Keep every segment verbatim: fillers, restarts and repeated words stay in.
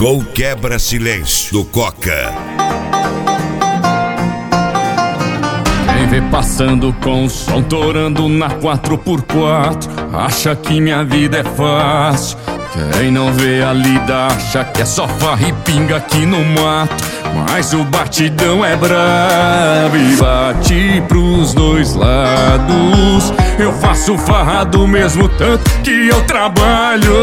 Gol quebra silêncio do Coca. Quem vê passando com o som torando na quatro por quatro acha que minha vida é fácil. Quem não vê a lida acha que é só farra e pinga aqui no mato. Mas o batidão é brabo e bate pros dois lados. Eu faço farra do mesmo tanto que eu trabalho.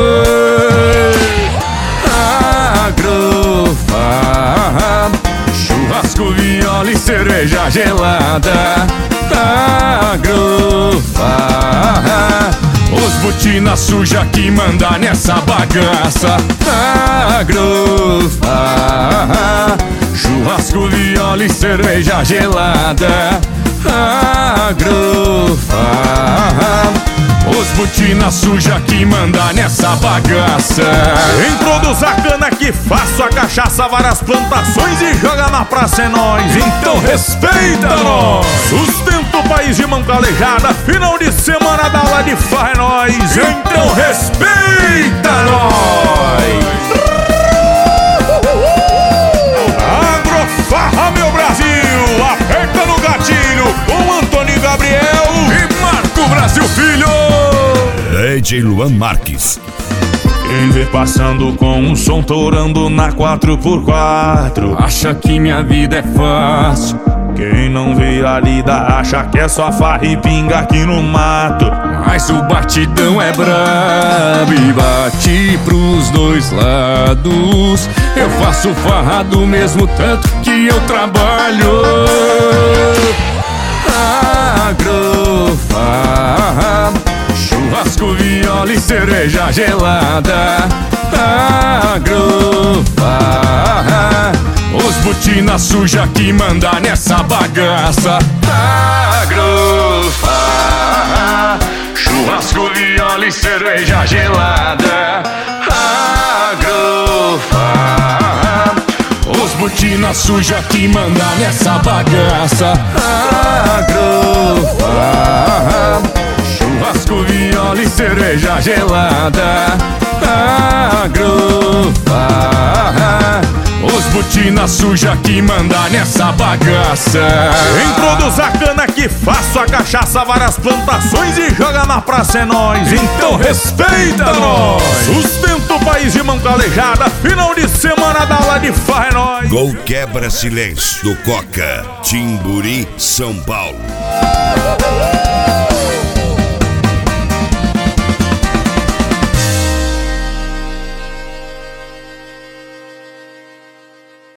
Agrofarra, churrasco, viola e cerveja gelada. Agrofarra, os botina suja que manda nessa bagaça. Agrofarra, churrasco, viola e cerveja gelada. Agrofarra, os botina suja que manda nessa bagaça. Quem produz a cana que faço a cachaça, várias plantações e joga na praça é nós. Então respeita nós. Sustenta o país de mão calejada, final de semana da aula de farra é nós. Então respeita nós. Agrofarra, meu Brasil, aperta no gatilho com Antônio Gabriel e Marco Brasil Filho. D J Luan Marques. Quem vê passando com um som torando na quatro por quatro acha que minha vida é fácil. Quem não vê a lida acha que é só farra e pinga aqui no mato. Mas o batidão é brabo e bate pros dois lados. Eu faço farra do mesmo tanto que eu trabalho. Agrofarra, churrasco, viola e cerveja gelada. Agrofarra, os botina suja que manda nessa bagaça. Agrofarra, churrasco, viola e cerveja gelada. Agrofarra, os botina suja que manda nessa bagaça. Agrofarra, churrasco, viola e cerveja gelada. Agrofarra, os botina suja que manda nessa bagaça. Quem produz a cana que faço a cachaça, várias plantações e joga na praça é nós. Então respeita nós. Sustenta o país de mão calejada, final de semana da aula de farra é nós. Gol quebra silêncio do Coca, Timburi, São Paulo.